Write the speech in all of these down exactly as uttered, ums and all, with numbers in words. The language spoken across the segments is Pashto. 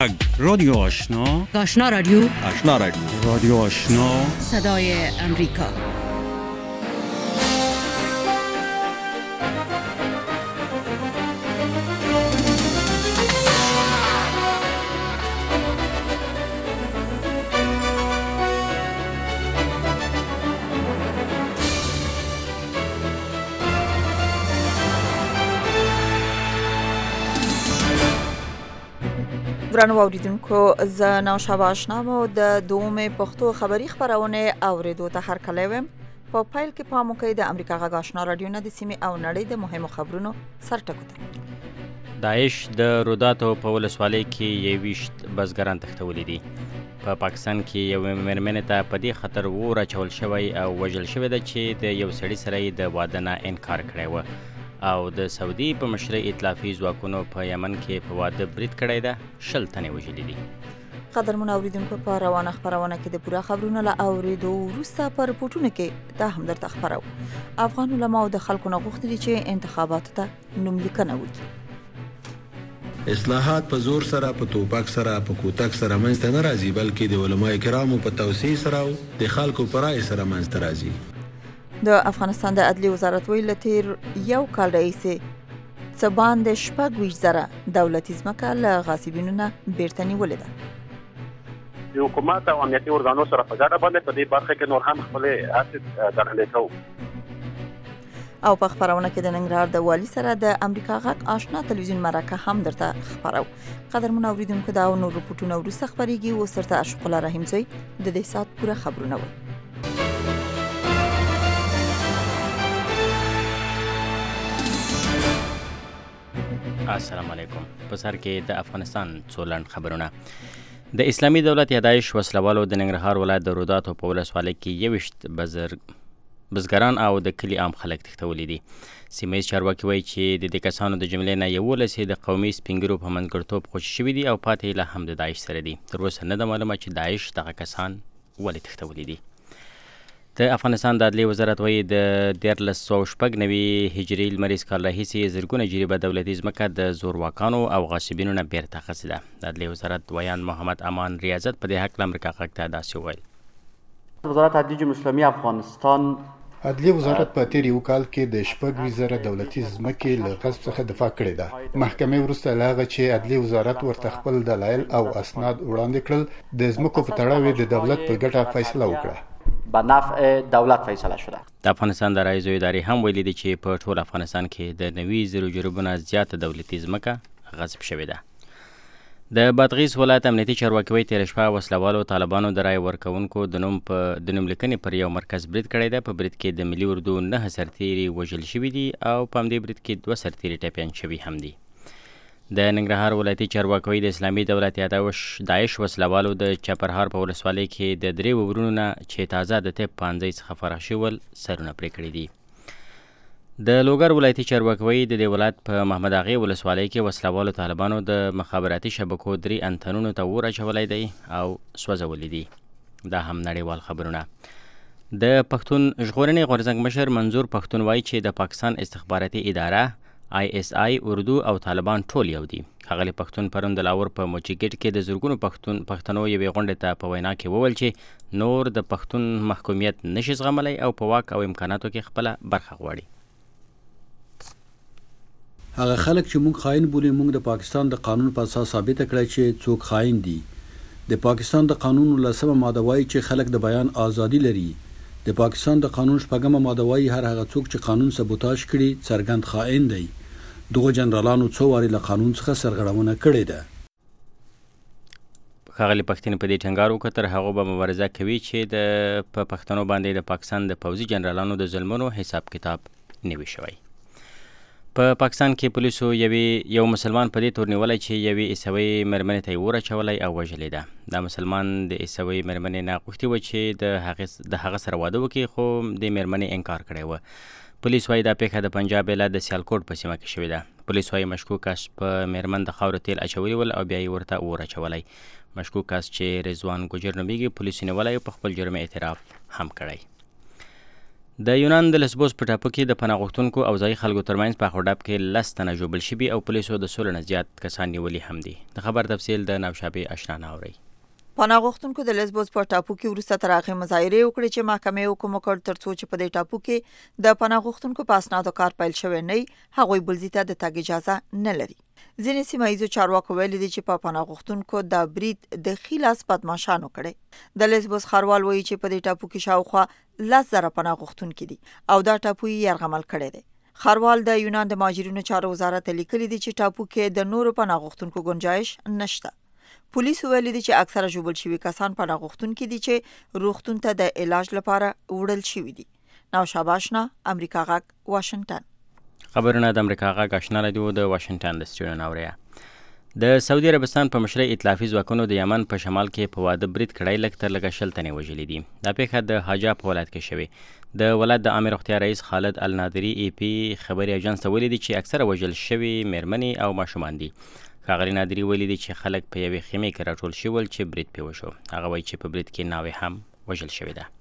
رادیو آشنا آشنا رادیو آشنا رادیو رادیو آشنا صدای امریکا. ګرانو اوریدونکو، زه نوشابه آشنا مو د دومې پښتو خبری خبرونه اوریدو ته هر کله ویم. په پایل کې پام وکړئ د امریکا غږ آشنا رادیو نه د سیمې او نړۍ د مهمو خبرونو سرټکو ته. داعش د روداتو په ولسوالۍ کې یویشت بزګران تښتولي دي. په پاکستان کې یو مېرمنې ته په دې خطر اور اچول شوی او وژل شوې ده چې د یو سړي سره یې د واده نه انکار کړی و، او د سعودي په مشرۍ ائتلافي ځواکونو په یمن کې په واده برید کړی ده. شل تنې وژلي دي. قدرمن اوریدونکو، په روانه خبرونه کې د پوره خبرونو له اوریدو وروسته په رپورټونو کې دا هم درته خبرو. افغان علماء د خلکو نه غوښتي چې انتخاباتو ته نوملیکنه وکړي. اصلاحات په زور سره، په توپک سره، په کوتک سره منځته نه راځي، بلکې د علماء کرامو په توصیه سره او د خلکو په رائے سره منځته راځي. د افغانستان د عدلیې وزارت ویل تیر یو کال راهیسې څه باندې شپږ ویشت زره دولتي ځمکه له غاصبینو نه بیرته نیولې ده. د حکومت او امنیتي ارګانونو سره په ګډه باندې په دې برخه کې نور هم خپلې هڅې درلودې کوو. او په خبرونه کې د ننګرهار د والي سره د امریکا غږ آشنا تلویزیون مرکه هم درته خبرو. قدرمن اوریدونکو، دا نور رپورټونه وروسته خبرېږي. اوس درته اشرف الله رحیم زوی د دې سات پوره خبرونه وایي. السلام علیکم. په سر کې د افغانستان څو لنډ خبرونه. د اسلامي دولت یا داعش وسلوالو د ننګرهار ولایت د روداتو په ولسوالۍ کې یویشت بزګران او د کلي عام خلک تښتولي دي. سیمه ییز چارواکي وایي چې د دې کسانو د جملې نه یولس یې د قومي سپینګیرو په منځګړیتوب خوشي شوي دي او پاتې لا هم د داعش سره دي. تر اوسه نه ده معلومه چې داعش دغه کسان ولې تښتولي دي. د افغانستان د عدلیې وزارت وایي د دیارلس سوه شپږ نوي هجري لمریز کال راهیسې زرګونه جریبه دولتي ځمکه د زورواکانو او غاصبینو نه بیرته اخیستې ده. د عدلیې وزارت ویان محمد امان ریاضت په دې هکله امریکا غږ ته داسې وویل. وزارت عدلیه جمهوریت اسلامی افغانستان عدلیه وزارت په تیر یو کال کې د شپږ ویشت زره دولتي ځمکې له غصب څخه دفاع کړې ده. محکمې وروسته له هغه چې عدلیه وزارت ورته خپل دلایل او اسناد وړاندې کړل، د ځمکو په تړاو د دولت په ګټه فیصله وکړه. به نفع دولت فیصله شده. د افغانستان د رایزو ادارې هم ویلي دي چې په ټول افغانستان کې د نوي زرو جریبونه زیاته دولتي ځمکه غصب شوې ده. د بادغیس ولایت امنیتي چارواکي وایي تېره شپه وسلوالو طالبانو د رایې ورکوونکو د نوم په د نوملیکنې پر یو مرکز برید کړی ده. په برید کې د ملي اردو نهه سرتیري وژل شوي دي او په همدې برید کې دوه سرتیري ټپیان شوي هم دي. د ننګرهار ولایتي چارواکي د اسلامي دولت یا داعش وسلوالو د چپرهار په ولسوالۍ کې د درې وورونو نه چې تازه د طب پانځۍ څخه فراه شول سرونه پرې کړي دي. د لوګر ولایتي چارواکي د دې ولایت په محمد اغې ولسوالۍ کې وسلوالو طالبانو د مخابراتي شبکو درې انتنونو ته اور اچولی دی او سوځولي دي. دا هم نړیوال خبرونه. د پښتون ژغورنې غورځنګ مشر منظور پښتون وایي چې د پاکستان استخباراتي اداره آی اس آی، اردو او طالبان ټول یو دي. ښاغلي پښتون پرون د لاهور په موچي ګیټ کې د زرګونو پښتون پښتنو یوې غونډې ته په وینا کې وویل چې نور د پښتون محکومیت نشي زغملی او په واک او امکاناتو کې خپله برخه غواړي. هغه خلک چې موږ خاين بولي، موږ د پاکستان د قانون په اساس ثابت کړی چې څوک خاين دي. د پاکستان د قانون لسمه ماده وایي چې خلک د بیان ازادي لري. د پاکستان د قانون شپږمه ماده وایي هر هغه څوک چې قانون سبوتاژ کړي څرګند خائن دی. دغه جنرالانو څو واري له قانون څخه سرغړونه کړې ده. ښاغلي پښتين په دې ټینګار وکړ تر هغه به مبارزه کوي چې د په پښتنو باندې د پاکستان د پوځي جنرالانو د ظلمونو حساب کتاب نه وي شوی. په پاکستان کې پولیسو یوې یو مسلمان په دې تور نیولی چې یوې عیسوي مېرمنې ته یې اور اچولی او وژلې ده. دا مسلمان د عیسوي مېرمنې نه غوښتي وه چې د هغې د هغه سره واده وکړي، خو د مېرمنې انکار کړی و. پولیس وایي دا پیښه د پنجاب ایالت د سیالکوټ په سیمه کې شوې ده. پولیس وایي مشکوک کس په مېرمن د خاورو تیل اچولي ول او بیا یې ورته اور اچولی. مشکوک کس چې رضوان ګجر نومیږي پولیسو نیولی او په خپل جرم اعتراف هم کړی. د یونان د لسبوس په ټاپو کې د پناه غوښتونکو او ځایي خلکو ترمنځ په اخوډب کې لس تنه ژوبل شوي او پولیسو د سلو نه زیات کسان نیولي هم دي. د خبر تفصیل د نوشابې اشنا ناوري. پناه غوښتونکو د لسبوس په ټاپو کې وروسته تر هغې مظاهرې وکړې چې محکمې حکم وکړ تر څو چې په دې ټاپو کې د پناه غوښتونکو په اسنادو کار پیل شوی نه وي، هغوی بلځي ته د تګ اجازه نه لري. ځینې سیمه ییزو چارواکو ویلي دي چې په پناه غوښتونکو دا برید د ښي لاس بدماشانو کړی. د لسبوس ښاروال وایي چې په دې ټاپو کې شاوخوا لس زره پناه غوښتونکي دي او دا ټاپو یې یرغمل کړی دی. ښاروال د یونان د مهاجرینو چارو وزارت ته لیکلي دي چې ټاپو کې د نورو پناه غوښتونکو گنجایش نشته. پولیسو ویلي دي چې اکثره ژوبل شوي کسان پناه غوښتونکي دي چې روغتون ته د علاج لپاره وړل شوي دي. نوشابه اشنا، امریکا غږ، واشنگټن. خبرونه د امریکا غږ آشنا رادیو د واشنگټن د سټډیو نه اورئ. د سعودي عربستان په مشرۍ ائتلافي ځواکونو د یمن په شمال کې په واده برید کړی، لږ تر لږه شل تنې وژلي دي. دا پیښه د حجاب په ولایت کې شوې. د ولایت د عامه روغتیا رئیس خالد النادري ای پی خبري اژانس ته ویلي دي چې اکثره وژل شوي مېرمنې او ماشومان دي. ښاغلي نادري ویلي دي چې خلک په یوې خیمې کې راټول شول چې برید پرې وشو. هغه وایي چې په برید کې ناوې هم وژل شوې ده.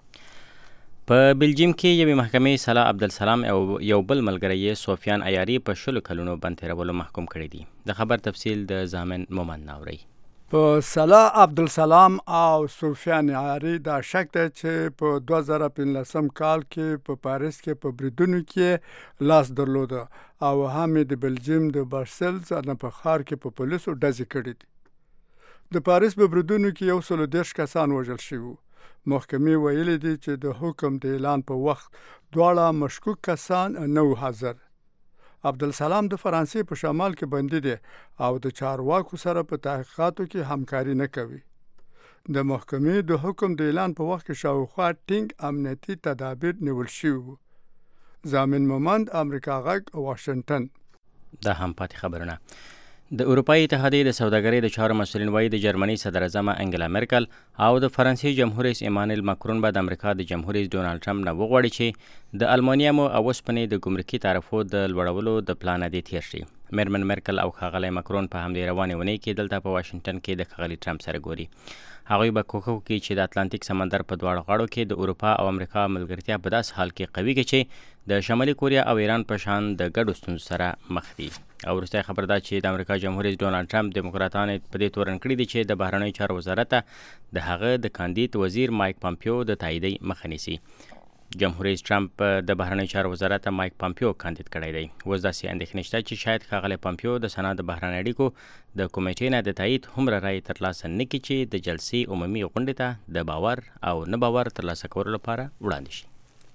په بلجیم کې یوې محکمې صلاح عبدالسلام او یو بل ملګری سفیان عیاري په شلو کلونو بند تېرولو محکوم کړي دي. د خبر تفصیل د زامن مومن ناوري. په صلاح عبدالسلام او سفیان عیاري دا شک دی چې په دوه زره پنځلسم کال کې په پاریس کې په بریدونو کې لاس درلوده او هم د بلجیم د برسلز په ښار کې په پولیسو ډزې کړي دي. د پاریس په بریدونو کې یو سلو دېرش کسان وژل شوي. محکمې ویلي دي چې د حکم د اعلان په وخت دواړه مشکوک کسان نه وو حاضر. عبدالسلام د فرانسې په شمال کې بندي دی او د چارواکو سره په تحقیقاتو کې همکاري نه کوي. د محکمې د حکم د اعلان په وخت کې شاوخوا ټینګ امنیتي تدابیر نیول شوي وو. زامن مومند، امریکا غږ، واشنگټن. دا هم پاتې خبرونه. د اروپایي اتحادیې د سوداګرۍ د چارو مسؤلین وایي د جرمني صدر اعظم انګلا مرکل او د فرانسې جمهور رئیس ایمانوئل ماکرون به د امریکا د جمهور رئیس ډونالډ ټرمپ نه وغواړي چې د المونیم او اوسپنې د ګمرکي تعرفو د لوړولو د پلان دې تیر شي. میرمن مرکل او ښاغلی ماکرون په همدې روانې اونۍ کې دلته په واشنګټن کې د ښاغلي ټرمپ سره ګوري. هغوی به کوښښ وکړي چې د اتلانتیک سمندر په دواړو غاړو کې د اروپا او امریکا ملګرتیا په داسې حال کې قوي کړي چې د شمالي کوریا او ایران په شان د ګډو ستونزو سره مخ دي. او وروستی خبر دا چې د امریکا جمهور رئیس ډونالډ ټرمپ دیموکراتان په دې تورن کړي دي چې د بهرنیو چارو وزارت د هغه د کاندید وزیر مایک پامپیو د تاییدۍ مخه نیسي. جمهور رئیس ټرمپ د بهرنیو چارو وزارت مایک پامپیو کاندید کړی دی. اوس داسې اندېښنې شته چې شاید ښاغلی پامپیو د سنا د بهرنیو اړیکو د کمیټې نه د تایید هومره رایې ترلاسه نه کړي چې د جلسې عمومي غونډې ته د باور او نه باور ترلاسه کولو لپاره وړاندې شي.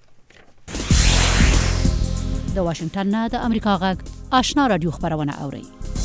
د واشنگټن نه د امریکا غږ آشنا رادیو خبرونه اوري.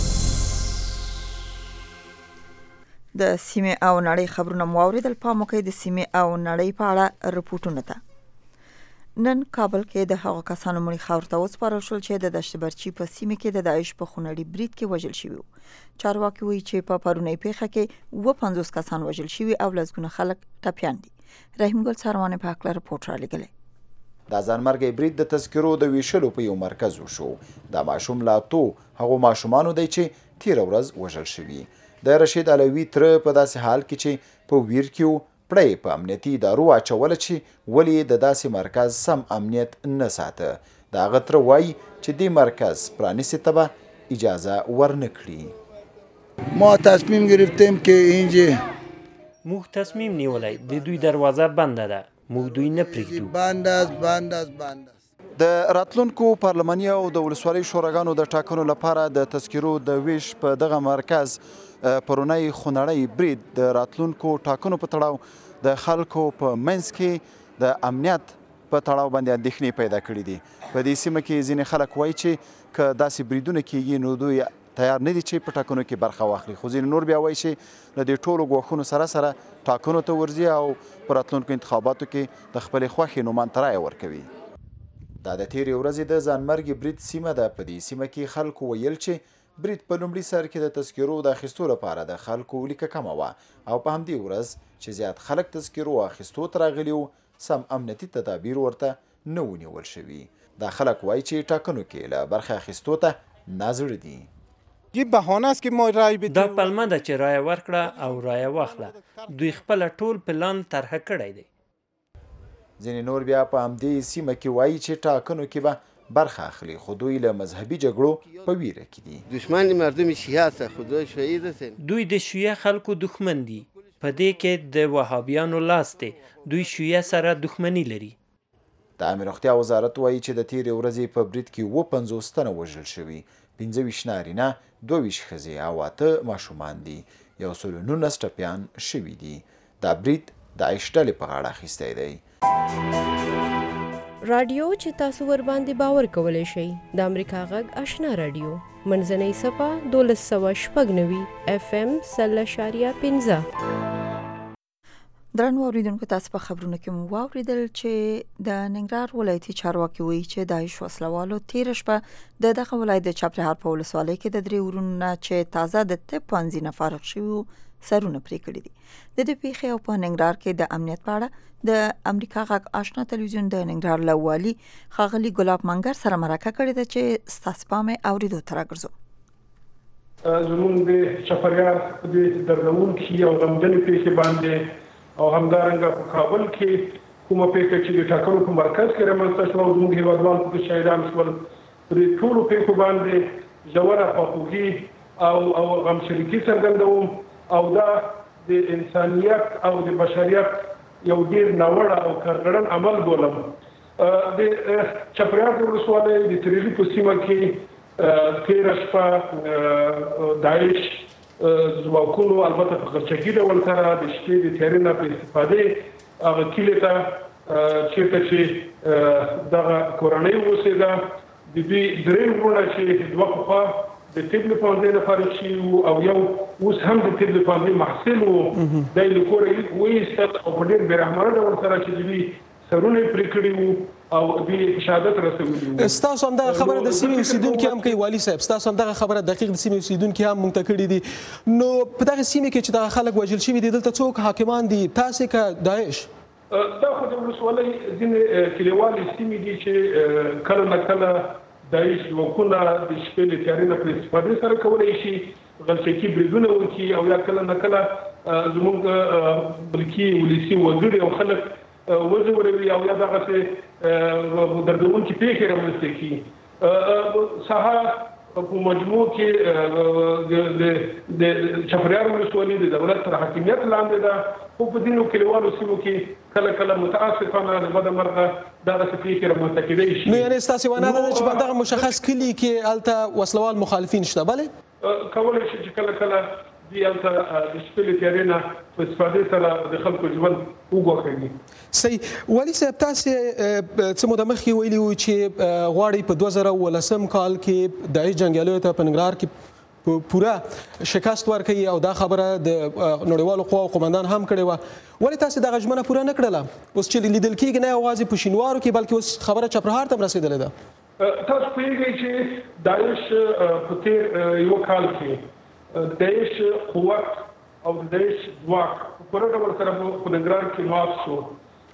د سیمه او نړۍ خبرونه مو اوریدل. پام وکړئ د سیمه او نړۍ په اړه رپورټونه ته. نن کابل کې د هغو کسانو مړي خاورې ته وسپارل شول چې د دشت برچي په سیمه کې د داعش په خونړي برید کې وژل شوي وو. چارواکي وایي چې په پرونۍ پیښه کې اووه پنځوس کسان وژل شوي او لسګونه خلک ټپیان دي. رحیم ګل سروانې په هکله رپورټ رالیږلی. دا ځانمرګی برید د تذکرو د ویشلو په یو مرکز وشو. دا ماشوم لا تو هغو ماشومانو دی چې تیره ورځ وژل شوي. د رشید علوي تره په داسې حال کې چې په ویر کې پړی په امنیتي ادارو اچوله چې ولې د داسې مرکز سم امنیت نه ساته. د هغه تره وایي چې دې مرکز پرانیستې ته به اجازه ورنه کړي. ما تصمیم گرفتیم که اینجا موږ تصمیم نیولی د دوی دروازه بنده ده، موږ دوی نه پرېږدو. بند است بند است بند است. د راتلونکو پارلماني او د ولسوالۍ شوراګانو د ټاکنو لپاره د تذکرو د ویش په دغه مرکز پرونی خونړی برید د راتلونکو ټاکنو په تړاو د خلکو په منځ کې د امنیت په تړاو باندې اندېښنې پیدا کړي دي. په دې سیمه کې ځینې خلک وایي چې که داسې بریدونه کېږي نو دوی تیار نه دي چې په ټاکنو کې برخه واخلي. خو ځینې نور بیا وایي چې له دې ټولو ګواښونو سره سره ټاکنو ته ورځي او په راتلونکو انتخاباتو کې د خپلې خوښې نومان ته رایه ورکوي. دا د تیرې ورځې د ځانمرګي برید سیمه ده. په دې سیمه کې خلکو ویل چې برید په لومړي سر کې د تذکرو د اخیستو لپاره د خلکو لیکه کمه وه او په همدې ورځ چې زیات خلک تذکرو اخیستو ته راغلي وو سم امنیتي تدابیر ورته نه ونیول شوي. دا خلک وایي چې ټاکنو کې له برخه اخیستو ته نازړه دي. دا پلمه ده چې رایه ورکړه او رایه واخله. دوی خپله ټول پلان طرحه کړی دی. ځینې نور بیا په همدې سیمه کې وایي چې ټاکنو کې به برخه اخلي، خو دوی له مذهبي جګړو په ویره کې دي. دشمن مردم شیعه است، خدای شهید است. دوی د شیعه خلکو دښمن دي. په دې کې د وهابیانو لاس دی. دوی شیعه سره دښمني لري. د عامه روغتیا وزارت وایي چې د تیرې ورځې په برید کې اووه پنځوس تنه وژل شوي، پنځه ویشت نارینه، دوه ویشت ښځې او اته ماشومان دي. یو سل نولس ټپیان شوي دي. دا برید د داعش ډلې په غاړه اخیستی دی. رادیو چې تاسو ور باندې باور کولی شئ د امریکا غږ آشنا رادیو منځنۍ صفه دولس سوه شپږ نوي اف ام سل اشاریه پنځه. درنو اوریدونکو تاسو په خبرونو کې مو واوریدل چې د ننګرهار ولایتي چارواکي وایي چې داعش وسلوالو تیر شپه د دغه ولایت د چپرهار په ولسوالۍ کې د درې ورونو چې تازه د طب پوهنځي نه فارغ شوي سرونه پرې کړي دي. د دې پیښې او په ننګرهار کې د امنیت په اړه د امریکا غږ آشنا تلویزیون د ننګرهار له والي ښاغلي ګلاب منګر سره مرکه کړې ده چې ستاسو پام یې اورېدو ته راګرځو. زموږ د چپرهار د دردونکي او غمجنې پیښې باندې او همدارنګه په کابل کې کومه پیښه چې د ټاکنو په مرکز کې رامنځته شوه او زموږ هېوادوال پکې شهیدان شول، پرې ټولو پیښو باندې ژوره خواخوږي او او غمشریکي څرګندوم او دا د انسانیت او د بشریت یو ډیر ناوړه او کارګړن عمل بولم. د چپرهار ولسوالۍ د تریلي په سیمه کې تېره شپه داعش ځواکونو البته په خرچګي ډول سره د شپې د تیارې نه په استفادې هغه کلي ته چېرته چې دغه کورنۍ اوسېده د دوی درې وروڼه چې دوه پخوا د طب له پوهنځي نه فارغ شوي وو او یو اوس هم د طب له پوهنځي محصل وو، دی له کوره وایستل او په ډېر بېرحمانه ډول سره چې دوی سرونه یې پرې کړي وو او دوی شهادت رسولي وو. ستاسو همدغه خبره د سیمې اوسېدونکي هم کوي والي صاحب، ستاسو همدغه خبره دقیق د سیمې اوسېدونکي هم موږ ته کړې دي. نو په دغه سیمې کې چې دغه خلک وژل شوي دي دلته څوک حاکمان دي، تاسې که داعش؟ دا خو د ولسوالۍ ځینې کلیوالې سیمې دي چې کله نه کله داعش ځواکونه د شپې له تیارې نه په استفادې سره کولی شي غلچکي بریدونه وکړي او یا کله نه کله زموږ ملکي ولسي وګړي او خلک وځوروي او یا دغسې دردونکي پیښې رامنځته کړي. سهار په مجموع کې د چپرهار ولسوالۍ د دولت تر حاکمیت لاندې ده، خو په ځینو کلیوالو سیمو کې کله کله متاسفانه د بده مرغه دغسې پیښې رامنځته کېدی شي. نو یعنې ستاسې وینا دا ده چې په دغه مشخص کلي کې هلته وسلوال مخالفین شته؟ بلې کولی شي چې کله کله دوی هلته د شپې له تیارې نه په استفادې سره د خلکو ژوند وګواښوي. صحیح. والي صاحب تاسې څه موده مخکې ویلي وو چې غواړئ په دوه زره اوولسم کال کې داعش جنګیالیو ته په ننګرهار کې پوره شکست ورکوي او دا خبره د نړیوالو قواو قومندان هم کړې وه، ولې تاسې دغه ژمنه پوره نه کړله؟ اوس چې لیدل کېږي نه یوازې په شینوارو کې بلکې اوس خبره چپرهار ته هم رسېدلې ده. تاسو پوهېږئ چې داعش په تېر یوه کال کې داعش قوت او د داعش ځواک په پوره ډول سره په ننګرهار کې مات شو.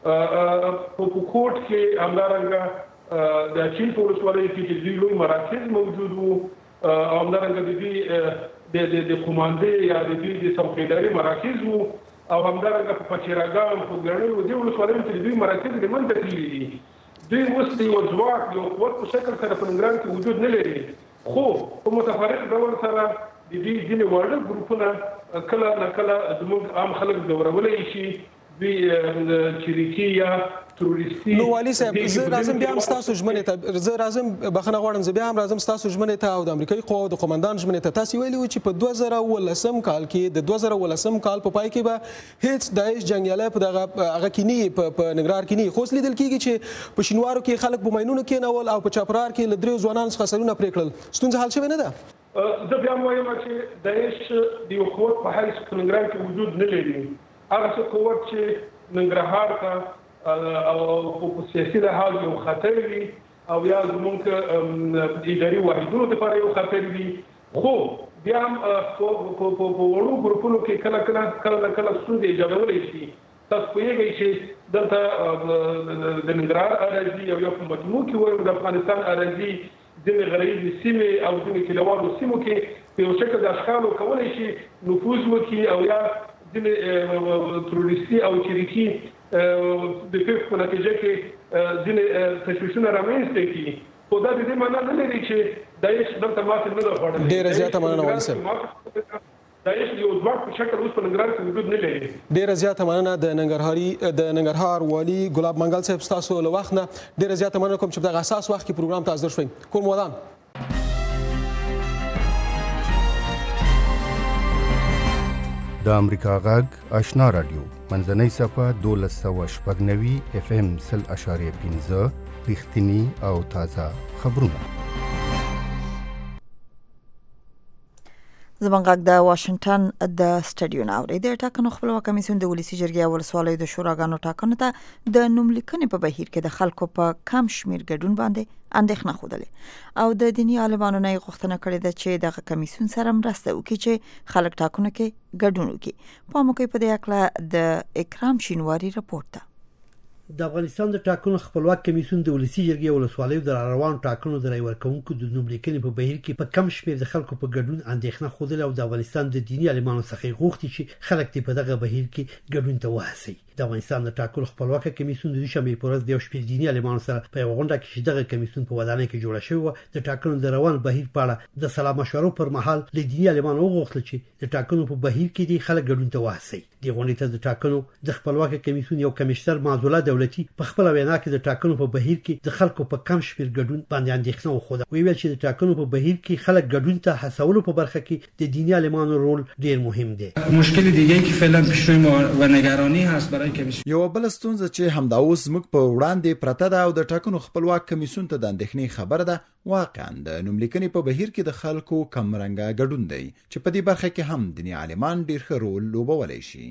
په کوټ کې همدارنګه د اچین په ولسوالۍ کې چې دوی لوی مراکز موجود وو او همدارنګه د دوی د قوماندې یا د دوی د څوکیداري مراکز وو او همدارنګه په پچیراګام په ګرنیو دې ولسوالیو کې د دوی مراکز له منځه تللي دي. دوی اوس د یو ځواک یو قوت په شکل سره په ننګرهار کې وجود نه لري، خو په متفرق ډول سره د دوی ځینې واړه ګروپونه کله نه کله زموږ عام خلک ځورولی شي، دوی چریکي یا تروریستي. نو والي صاحب زه راځم بیا هم ستاسو ژمنې ته، زه راځم بخښنه غواړم، زه بیا هم راځم ستاسو ژمنې ته او د امریکایي قواو د قومندان ژمنې ته. تاسې ویلي وو چې په دوه زره اوولسم کال کې د دوه زره اوولسم کال په پای کې به هیڅ داعش جنګیالی په دغه هغه کې نه په ننګرهار کې نه، خو اوس لیدل کېږي چې په شینوارو کې خلک په ماینونو کېنول او په چاپرهار کې له دریو ځوانانو څخه سرونه پرې کړل. ستونزه حل شوې نه ده؟ زه بیا هم وایم چې داعش د یو قوت په حیث په ننګرهار کې وجود نه لري. هغه څه قوت چې ننګرهار ته او په سیاسي لحاظ یو خطر وي او یا زموږ اداري واحدونو لپاره یو خطر وي، خو بیا هم په وړو ګروپونو کې کله کله کله کله ستونزې ایجادولی شي. تاسو پوهېږئ چې دلته د ننګرهار اراضي او یا په مجموع کې وایو د افغانستان اراضي ځینې غرایزې سیمې او ځینې کلیوالو سیمو کې په یو شکل د اشخاصو کولی شي نفوذ وکړي او یا ځینې تروریستي او چریکي د پیښو په نتیجه کې ځینې تشویشونه رامنځته کیږي خو دا د دې معنا نه لري چې داعش دلته ماته نه ده خوړلې. ډېره زیاته مننه والي صاحب. داعش یو ځواک په شکل اوس په ننګرهار کې وجود نه لري. ډېره زیاته مننه د ننګرهاري د ننګرهار والي ګلاب منګل صاحب ستاسو له وخت نه ډېره زیاته مننه کوم چې په دغه اساس وخت کې پروګرام ته حاضر شوئ. کور مو ودان. د امریکا غږ آشنا رادیو منځنۍ صفحه دولس سوه شپږ نوي اف ام سل اشاریه پنځه رښتینی او تازه خبرونه. زمونږ غږ د واشنگټن د سټډیو نه اوري. د ټاکنو خپلواک کمیسیون د ولسی جرګې ولسوالیو د شوراګانو ټاکنو ته د نوملیکنې په بهیر کې د خلکو په کم شمیر ګډون باندې اندېښنه خوده او د دینی عالمانو نه غوښتنه کړې ده چې دغه کمیسیون سره مرسته وکړي چې خلک ټاکنو کې ګډون وکړي. په موقع په دې اړه د اکرام شینواری رپورت ده. د افغانستان د ټاکنو خپلواک کمیسیون د ولسی جرګې ولسوالیو د روان ټاکنو د رای ورکونکو د نوملیکنې په بهیر کې په کم شمیر د خلکو په ګډون اندېښنه خوده او د افغانستان د دینی عالمانو څخه غوښتي چې خلک په دغه بهیر کې ګډون ته وهڅوي. د افغانستان د ټاکنو خپلواک کمیسیون د دوشنبه په ورځ د یو شمېر دینی عالمانو سره په یوه غونډه کې چې دغه کمیسیون په ودانۍ کې جوړه شوې وه د ټاکنو د روان بهیر په اړه د سلا مشورو پر مهال له دینی عالمانو وغوښتل چې د ټاکنو په بهیر کې د خلک ګډون ته وهڅوي. د غونډې ته د ټاکنو د خپلواک کمیسیون یو کمشنر معزوله دولتي په خپل وینا کې د ټاکنو په بهیر کې د خلکو په کم شمیر ګډون باندې اندېښنه وښوده. ویل چې د ټاکنو په بهیر کې خلک ګډون ته هڅولو په برخه کې د دینی عالمانو رول ډیر مهم دی. مشکل دیگه که فعلا پیش روی ما و نگرانی هست برای کمیسیون یو بل ستونزه چې همدا اوس موږ په وړاندې پرته ده او د ټاکنو خپلواک کمیسیون ته د اندېښنې خبره ده واقعا د نوملیکنې په بهیر کې د خلکو کم رنګه ګډون دی چې په دې برخه کې هم دینی عالمان ډیر ښه رول لوبولی شي.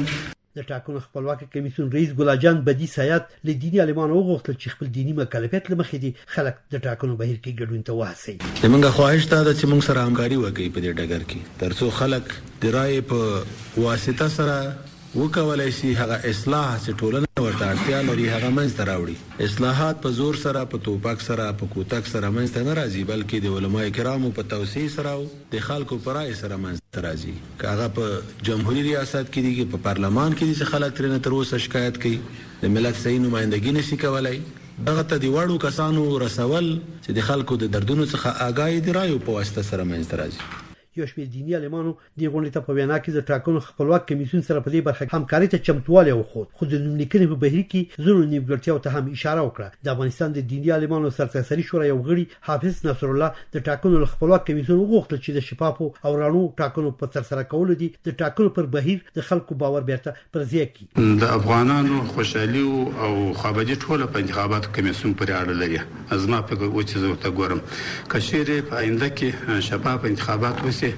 د ټاکنو خپلواک کمیسیون رئیس ګلاجان بدی سیاد له دینی عالمانو وغوښتل چې خپل دینی مکلفیت له مخې دي خلک د ټاکنو بهیر کې ګډون ته وهڅوي. زموږ خواهش دا ده چې موږ سره همکاري وکړي په دې ډګر کې ترڅو خلک د رایې په واسطه سره وکولای شي هغه اصلاح چې ټولنه ورته اړتیا لري هغه منځته راوړي. اصلاحات په زور سره په توپک سره په کوتک سره منځته نه راځي بلکې د علماء کرامو په توصیه سره او د خلکو په رای سره منځته راځي. که هغه په جمهوریت ریاست کې دي په پارلمان کې دي چې خلک ترې نه تر اوسه شکایت کوي د ملت صحیح نمایندګي نشي کولای دغه ته د وړو کسانو رسول چې د خلکو د دردونو څخه آګاهي د رایو په واسطه سره منځته راځي. یو شمېر دینی عالمانو د غونډې ته په وینا کې د ټاکنو خپلواک کمیسیون سره په دې برخه همکاري ته چمتووالی وښود خو د نوملیکنې په بهیر کې ځینو نیمګړتیاوو ته هم اشاره وکړه. د افغانستان د دینی عالمانو سرتاسري شورا یو غړي حافظ نصر الله د ټاکنو له خپلواک کمیسیون وغوښتل چې د شفافو او رڼو ټاکنو په ترسره کولو دي د ټاکنو پر بهیر د خلکو باور بیرته پر ځای کړي. د افغانانو خوشحالي او خوابدي ټوله په انتخاباتو کمیسیون پورې اړه لري. زما په وجه زه ورته ګورم که چیرې په آینده کې شفاف انتخابات وشي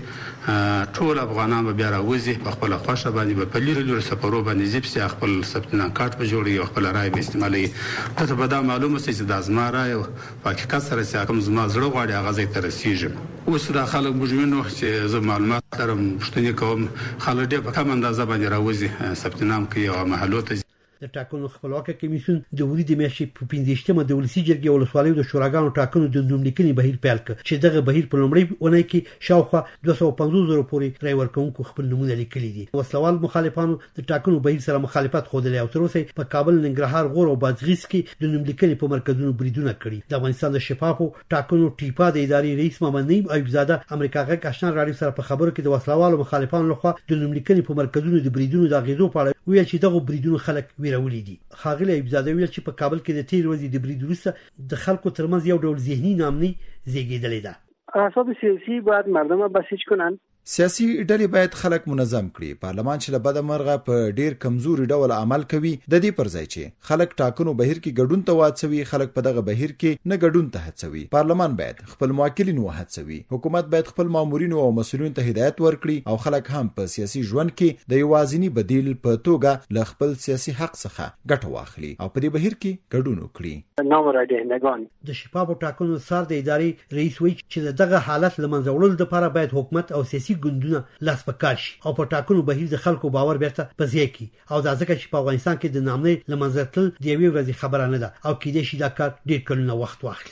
ټول افغانان به بیا راوځي په خپل خوښه باندې په لیرو لیرو سفرو باندې ځي په خپل سپټنان کارت به جوړي او خپل رای به استعمالي. ته به دا معلومه شي چې د ازما رای او حقیقت سره چې کوم زما زړه غواړي هغه ځای ته رسیږي. اوس دا خلک بوجوینو چې زه معلومات لرم پوښتنې کوم خلک ډېر په کم اندازه باندې راوځي سپټنام کوي او محلو ته. د ټاکنو خپلواک کمیسیون د وري د میاشتې په پنځه د ولسی جرګې ولسوالیو د شوراګانو ټاکنو د نوملیکنې بهیر پیل کړ چې دغه بهیر په لومړۍ اونۍ کې شاوخوا دوه سوه پنځوس زره پورې رای ورکوونکو خپل نومونه لیکلي دي. وسلوال مخالفانو د ټاکنو بهیر سره مخالفت ښودلی او تر اوسه په کابل، ننګرهار، غور او بادغیس کې د نوملیکنې په مرکزونو بریدونه کړي. د افغانستان د شفافو ټاکنو ټیپا د ادارې رئیس محمد نعیم ایوبزاده امریکا غږ آشنا راډیو سره په خبرو کې د وسلوالو مخالفانو لخوا د نوملیکنې په مرکزونو د بریدونو د اغیزو په اړه ویل چې دغه بریدونو خلک ویرولي دي. خاغلی ایوبزاده ویل چې په کابل کې د تیر ورځې د برید وروسته د خلکو ترمنځ یو ډول ذهني ناامني زیږېدلې ده. احزاب سیاسي باید مردم بسیج کنن. سیاسي ډلې باید خلک منظم کړي. پارلمان چې له بده مرغه په ډیر کمزوري ډول عمل کوي د دې پر ځای چې خلک ټاکنو بهیر کې ګډون ته واچوي خلک په دغه بهیر کې نه ګډون ته هڅوي. پارلمان باید خپل موکلین وهڅوي. حکومت باید خپل مامورین او مسؤلین ته هدایت ورکړي او خلک هم په سیاسي ژوند کې د یوازینی بدیل په توګه له خپل سیاسي حق څخه ګټه واخلي او په دې بهیر کې ګډون وکړي. نامرادهندگان د شفافو ټاکنو سر د ادارې رئیس وایي چې دغه حالت لمنځه وړلو لپاره باید حکومت او سیاسي ګوندونه لاس په کار شي او په ټاکنو بهیر د خلکو باور بیرته په ځای کړي او دا ځکه چې په افغانستان کې د نامنۍ لمنځه تلل د یوې ورځې خبره نه ده او کېدای شي دا کار ډېر کلونه وخت واخلي.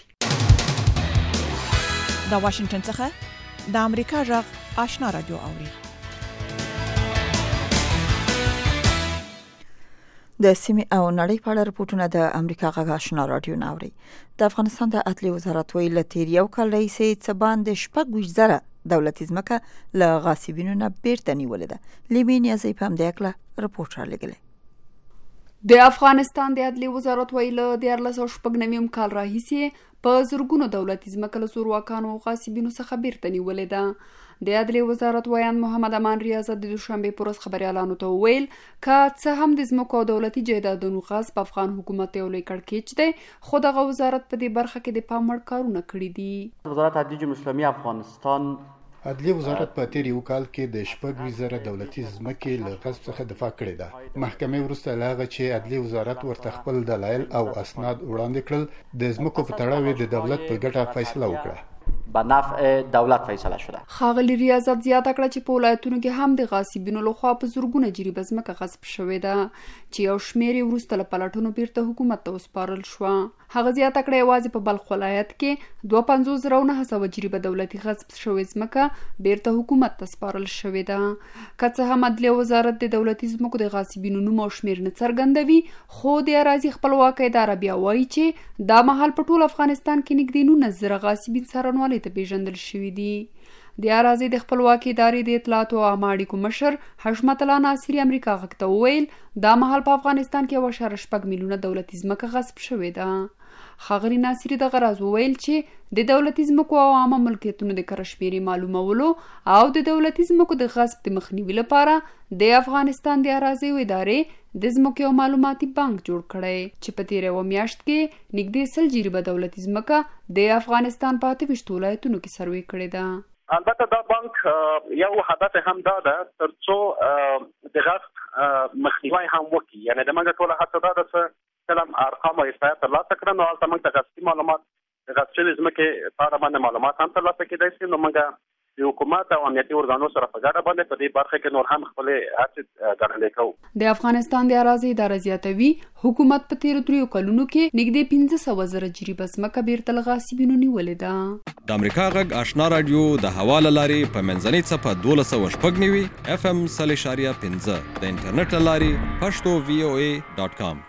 د واشنگټن څخه د امریکا غږ آشنا راډیو اوري. د سیمې او نړۍ په اړه راپورټونه د امریکا غږ آشنا رادیو ناوري. د افغانستان د عدلي وزارت ویل له تیر یو کال راهیسې څه باندې شپږ ویشت زره دولتي ځمکه له غاصبینو نه بیرته نیولې ده. لیمې نیازی په همدې هکله راپورټ رالیږلی. د افغانستان د عدلي وزارت ویل د دیارلس او شپږ نویم کال راهیسې په زرګونو دولتي ځمکه له زورواکانو او غاصبینو څخه بیرته نیولې ده. د عدلي وزارت ویان محمد امان ریاضت د دوشنبه پر ورځ خبريالانو ته ویل که څه هم د ځمکو او دولتي جایدادونو غصب افغان حکومت یو لوی کړکېچ دی، خو دغه وزارت په دې برخه کې د پام وړ کارونه کړي دي. وزارت عدلیه جمهوریت اسلامی افغانستان عدلیه وزارت په تیر یو کال کې د شپږ وزره دولتي ځمکې له غصب څخه دفاع کړې ده. محکمې وروسته له هغه چې عدلیه وزارت ورته خپل دلایل او اسناد وړاندې کړل، د ځمکو په تړاو د دولت په ګټه فیصله وکړه. به نفع دولت فیصله شده. ښاغلي ریاضت زیاته کړه چې په ولایتونو کې هم د غاصبینو لخوا په زرګونه جریبه ځمکه غصب شوې ده چې یو شمېر یې وروسته له پلټنو بیرته حکومت ته وسپارل شوه. هغه زیاته کړه یوازې په بلخ ولایت کې دوه پنځوس زره او نهه سوه جریبه دولتي غصب شوې ځمکه بیرته حکومت ته سپارل شوې ده. که څه هم عدلیه وزارت د دولتي ځمکو د غاصبینو نوم او شمېر نه څرګندوي، خو د اراضي خپلواکۍ اداره بیا وایي چې دا مهال په ټول افغانستان کې نږدې نولس زره غاصبین څارنوالۍ ته پیژندل شوي دي. د اراضي د خپلواکۍ ادارې د اطلاعاتو او عامه اړیکو مشر حشمت الله ناصري امریکا غږ ته وویل دا مهال په افغانستان کې یو اشاره شپږ میلیونه دولتي ځمکه غصب شوې ده. ښاغلي ناصري دغه راز وویل چې د دولتي ځمکو او عامه ملکیتونو د کره شمېرې معلومولو او د دولتي ځمکو د غصب د مخنیوي لپاره د افغانستان د اراضیو ادارې د ځمکو یو معلوماتي بانک جوړ کړی چې په تېره یوه میاشت کې نږدې سل جریبه دولتي ځمکه د افغانستان په اته ویشت ولایتونو کې سروې کړې ده. البته دا بانک یو هدف هم دا ده تر څو د غصب مخنیوی هم وکړي. یعنې د موږ ټوله هڅه دا ده چې کله ارقام او احصایات ترلاسه کړو نو هلته موږ د غصبي معلومات د غصب شوې ځمکې په اړه باندې معلومات هم ترلاسه کېدای شي. نو موږ د حکومت او امنیتي ارګانو سره په ګډه باندې په دې برخه کې نور هم خپلې هڅې ګړندۍ کوو. د افغانستان د اراضي اداره زیاتوي حکومت په تیرو دریو کلونو کې نږدې پنځه سوه زره جریبه ځمکه بیرته له غاصبینو نیولې ده. د امریکا غږ آشنا رادیو د هوا له لارې په منځنۍ څپه دولس سوه شپږ نوي اف ام سل اشاریه پنځه د انټرنیټ له لارې پښتو وی او ای ډاټ کام.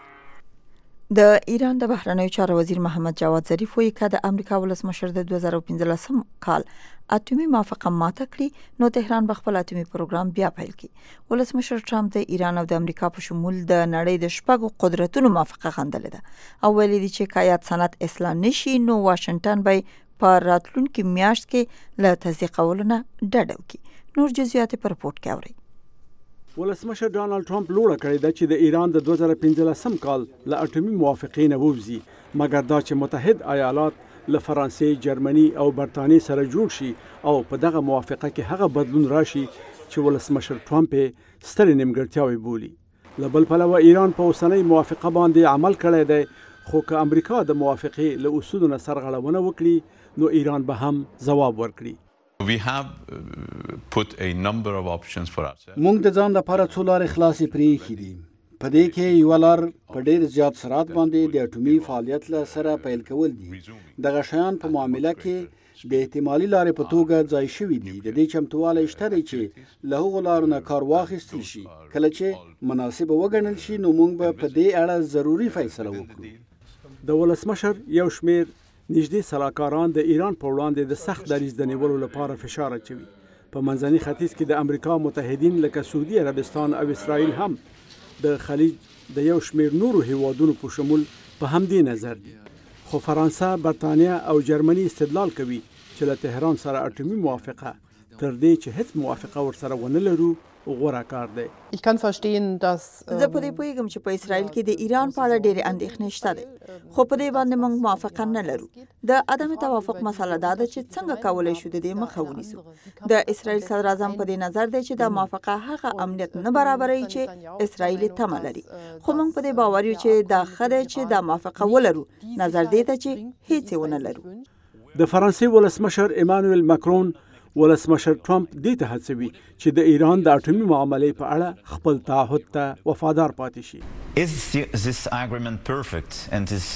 د ایران د بهرنیو چارو وزیر محمد جواد ظریف وایي که د امریکا ولسمشر د دوه زره پنځلسم کال اټومي موافقه ماته کړي نو تهران به خپل اټومي پروګرام بیا پیل کړي. ولسمشر ټرمپ د ایران او د امریکا په شمول د نړۍ د شپږو قدرتونو موافقه غندلې ده او ویلي دي چې که یاد سند اصلاح نشي نو واشنگټن به په راتلونکي میاشت کې له تصدیقولو نه ډډه وکړي. نور جزئیات په رپورټ کې اورئ. ولسمشر ډانلډ ټرمپ لوړه کړې ده چې د ایران د دوه زره پنځلسم کال له اټومي موافقې نه ووځي، مګر دا چې متحد ایالات له فرانسې، جرمني او برتانیې سره جوړ شي او په دغه موافقه کې هغه بدلون راشي چې ولسمشر ټرمپ یې سترې نیمګړتیاوې بولي. له بل پلوه ایران په اوسنۍ موافقه باندې عمل کړی دی، خو که امریکا د موافقې له اصولو نه سرغړونه وکړي نو ایران به هم ځواب ورکړي. We have put a number of options for ourselves. موږ د ځان لپاره څو لارې خلاصې پرېښې دي. په دې کې یو لار په ډېر زیات سرعت باندې د اټومي فعالیت له سره پیل کول دي. دغه شیان په معامله کې د احتمالي لارې په توګه ځای شوي دي. د دې چمتوالی شته دی چې له هغو لارو نه کار واخیستل شي. کله چې مناسبه وګڼل شي نو موږ به په دې اړه ضروري فیصله وکړو. د ولسمشر یو شمېر نږدې سلاکاران د ایران په وړاندې د سخت دریځ د نیولو لپاره فشار اچوي. په منځني ختیځ کې د امریکا متحدین لکه سعودي عربستان او اسرائیل هم د خلیج د یو شمېر نورو هیوادونو په شمول په همدې نظر دي. خو فرانسه، برتانیا او جرمني استدلال کوي چې له تهران سره اټومي موافقه تر دې چې هیڅ موافقه ورسره ونه لرو غوره کار دی. Ich kann verstehen dass زه په دې پوهیږم چې په اسرائیل کې د ایران په اړه ډېرې اندېښنې شته دي، خو په دې باندې موږ موافقه نه لرو. د عدم توافق مسله دا ده چې څنګه کولی شو د دې مخه ونیسو. د اسرائیل صدر اعظم په دې نظر دی چې دا موافقه هغه امنیت نه برابروي چې اسرائیل تمه لري، خو موږ په دې باور یو چې دا ښه دی چې دا موافقه ولرو، نظر دی ته چې هیڅ یې ونه لرو. د فرانسې ولسمشر ایمانوئل ماکرون ولسمشر ټرمپ دې ته هڅوي چې د ایران د اټومي معاملې په اړه خپل تعهد ته وفادار پاتې شي. Is this agreement perfect and is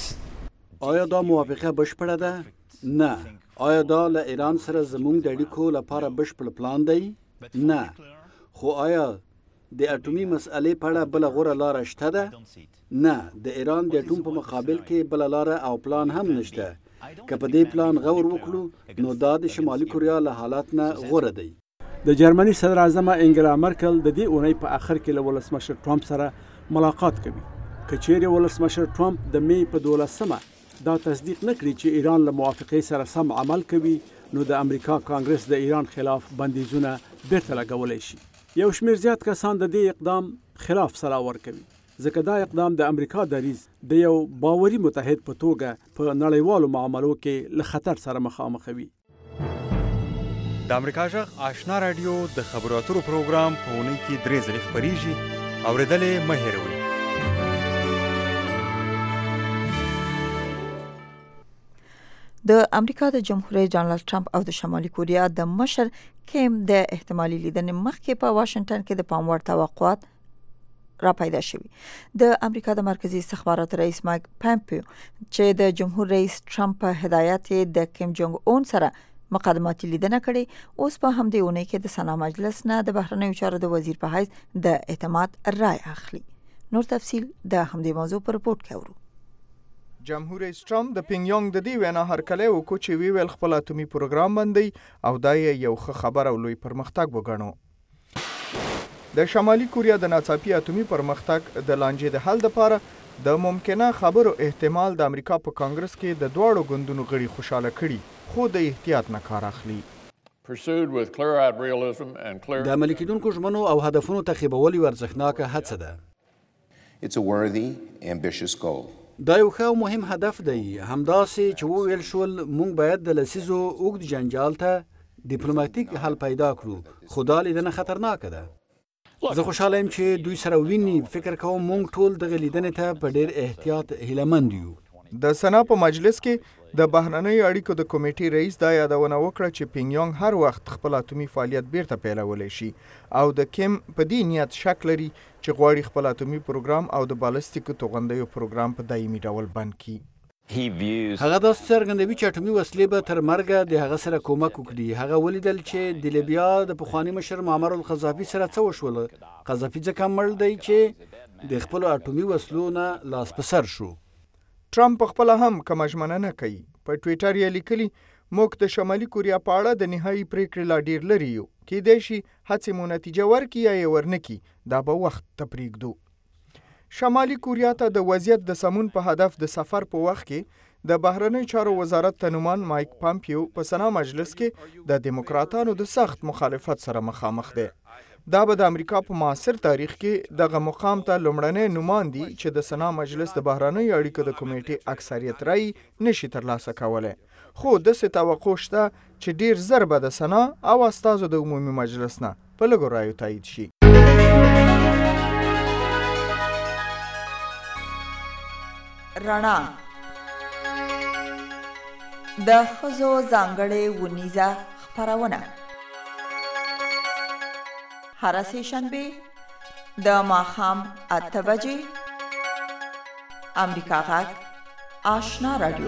آیا دا موافقه بشپړه ده؟ نه. آیا دا له ایران سره زموږ د اړیکو لپاره بشپړ پلان دی؟ نه. خو آیا د اټومي مسئلې په اړه بل غوره لار شته ده؟ نه، د ایران د اټوم په مقابل کې بل لار او پلان هم نشته. که په دې پلان غور وکړو نو دا د شمالي کوریا له حالات نه غوره دی. د جرمني صدر اعظم انګلا مرکل د دې اونۍ په اخر کې له ولسمشر ټرمپ سره ملاقات کوي. که چیرې ولسمشر ټرمپ د می په دولسمه دا تصدیق نکړي چې ایران له موافقې سره سم عمل کوي، نو د امریکا کانګرس د ایران خلاف بندیزونه بیرته لګولی شي. یو شمېر زیات کسان د دې اقدام خلاف سلا ورکوي، ځکه دا اقدام د امریکا دریځ د یو باوري متحد په توګه په نړیوالو معاملو کې له خطر سره مخامخوي. د امریکا غږ آشنا رادیو د خبرو اترو پروګرام په اونۍ کې درې ځلې خپریږي، اورېدل مه هېروئ. د امریکا د جمهور رئیس ډانلډ ټرمپ او د شمالي کوریا د مشر کیم د احتمالي لیدنې مخکې په واشنگټن کې د پام وړ توقعات را پیدا شوي. د امریکا د مرکزی استخبارات رئیس مایک پامپیو چې د جمهور رئیس ټرمپ په هدایت د کیم جونګ اون سره مقدماتي لیدنه کړې، اوس په همدې اونۍ کې د سنا مجلس نه د بهرنیو چارو د وزیر په حیث د اعتماد رای اخلي. نور تفصیل د همدې موضوع پر رپورت کې اورو. جمهور رئیس ټرمپ د پینګ د دې وینا هرکلی وکړو چې وی ویل خپل اټومي پروګرام باندې او دا یو ښه خبر او لوی پرمختګ وګڼو. د شمالي کوریا د ناڅاپي اټومي پرمختګ د لانجې د حل لپاره د ممکنه خبرو احتمال د امریکا په کانګرس کې د دواړو ګوندونو غړي خوشاله کړي، خو د احتیاط نه کار اخلي. د عملي کېدونکو ژمنو او هدفونو تعقیبول یو ارزښتناکه هڅه ده. It's a worthy, ambitious goal. دا یو ښه او مهم هدف دی. همداسې چې وویل شول موږ باید د لسیزو اوږد جنجال ته ډیپلوماټیک حل پیدا کړو، خو دا لیدنه خطرناکه ده. زه خوشحاله یم چې دوی سره ویني. فکر کوم موږ ټول دغه لیدنې ته په ډېر احتیاط هیلهمند یو. د سنا په مجلس کې د بهرنیو اړیکو د کمیټې رئیس دا یادونه وکړه چې پینګ هر وخت خپل اټومي فعالیت بیرته پیلولی شي او د کیم په دې نیت شک لري چې غواړي خپل اټومي پروګرام او د بالستیکو توغندیو پروګرام په دایمي ډول بند کړي. هغه دا څرګندوي چې اټومي وسلې به تر مرګه د هغه سره کومک وکړي. هغه ولیدل چې د لیبیا د پخواني مشر معمر القذافي سره څه وشول. قذافي ځکه مړ دی چې د خپل اټومي وسلو نه لاس په سر شو. ټرمپ خپل هم کومه ژمنه نه کوي. په ټویټر یې لیکلي موږ د شمالي کوریا په اړه د نهایي پریکړې لا ډیر لري یو، کیدای شي هڅې مو نتیجه ورکړي یا یې ورنکړي، دا به وخت ته پرېږدو. شمالي کوریا ته د وضعیت د سمون په هدف د سفر په وخت کې د بهرنیو چارو وزارت تنومان مایک پامپیو په سنا مجلس کې د دیموکراتانو د سخت مخالفت سره مخامخ دی. دا به د امریکا په معاصر تاریخ کې دغه مقام ته لومړنی نومان دي چې د سنا مجلس د بهرنیو اړیکو د کمیټې اکثریت رای نشي ترلاسه کولی، خو داسې توقع شته چې ډیر زر به د سنا او استازو د عمومي مجلس نه په لږو رایو تایید شي. رڼا د ښځو ځانګړې ونیزه خپرونه هر سه شنبه د ماښام اته بجې امریکا غږ آشنا رادیو.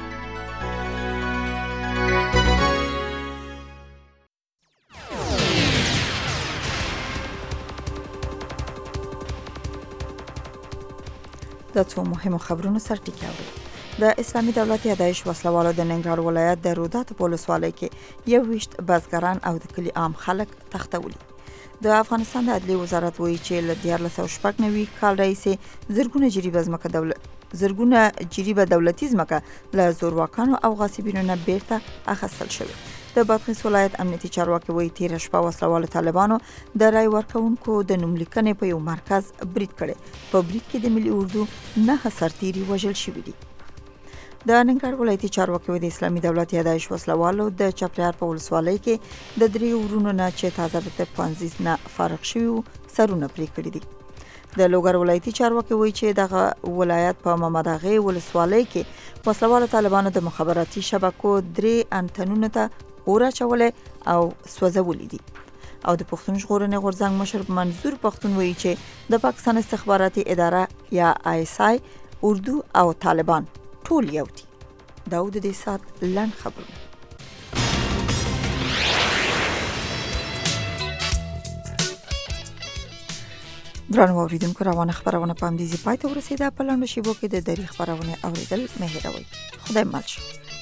د څو مهمو خبرونو سرټکی اورئ. د اسلامي دولت یادایش وسلوالو د ننګرهار ولایت د رودات په ولسوالۍ کې یو ویشت بزګران او د کلي عام خلک تختولي. د افغانستان د عدلیې وزارت وایي چې له دیارلس سوه شپږ نوي کال راهیسې زرګونه جریبه ځمکه دولت زرګونه جریبه دولتي ځمکه له زورواکانو او غاصبینو نه بیرته اخیستل شوې. د بادغیس ولایت امنیتي چارواکي وایي تېره شپه وسلوالو طالبانو د رای ورکوونکو د نوملیکنې په یو مرکز برید کړی. په برید کې د ملي اردو نهه سرتیري وژل شوي دي. د ننګرهار ولایتي چارواکي د اسلامي دولت یادایش وسلوالو د چپریار په ولسوالۍ کې د درې ورونو نه چې تازه د طب پوهنځي نه فارغ شوي وو سرونه پرې کړي دي. د لوګر ولایتي چارواکي وایي چې دغه ولایت په محمد اغې ولسوالۍ کې وسلوالو طالبانو د مخابراتي شبکو درې انټنونو ته اور اچولی او سوځولي دي. او د پښتون ژغورنې غورځنګ مشر منظور پښتون وایي چې د پاکستان استخباراتي اداره یا آی اس آی اردو او طالبان ټول یو دي. دا د دې سات لنډ خبرونه. درنو اوریدونکو روانه خبرونه په همدې ځای پای ته ورسیده. په لاندې شیبو کې د دری خبرونه اوریدل مه هیروئ. خدای مل شي.